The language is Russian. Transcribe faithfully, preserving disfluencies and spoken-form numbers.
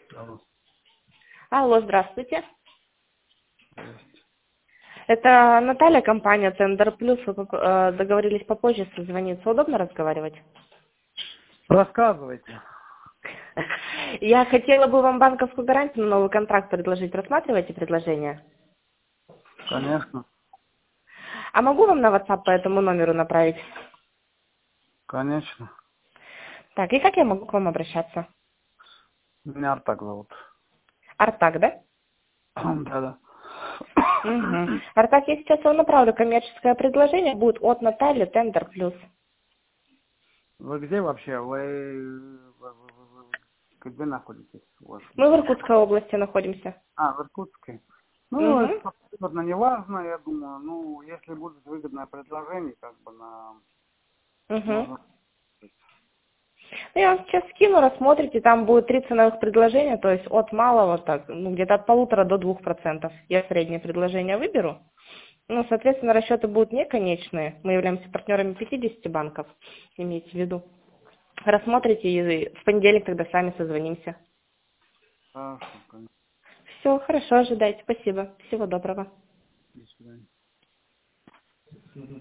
Алло. Алло, здравствуйте. Здрасте. Это Наталья, компания Тендер Плюс. Вы поп- э, договорились попозже созвониться. Удобно разговаривать? Рассказывайте. Я хотела бы вам банковскую гарантию на новый контракт предложить. Рассматриваете предложение? Конечно. А могу вам на WhatsApp по этому номеру направить? Конечно. Так, и как я могу к вам обращаться? Меня Артак зовут. Артак, да? Да-да. Угу. Артак, я сейчас вам направлю коммерческое предложение. Будет от Натальи Тендер Плюс. Вы где вообще? Вы, вы, вы- вы- вы где находитесь? У вас Мы в где? Иркутской области находимся. А, в Иркутске. Ну, Угу. это абсолютно не важно, я думаю. Ну, если будет выгодное предложение, как бы на... Угу. Можно... Ну, я вам сейчас скину, рассмотрите, там будет три ценовых предложения, то есть от малого, так, ну, где-то от полутора до двух процентов. Я среднее предложение выберу. Ну, соответственно, расчеты будут не конечные. Мы являемся партнерами пятидесяти банков, имейте в виду. Рассмотрите и в понедельник тогда сами созвонимся. Хорошо, конечно. Все, хорошо, ожидайте. Спасибо. Всего доброго. До свидания.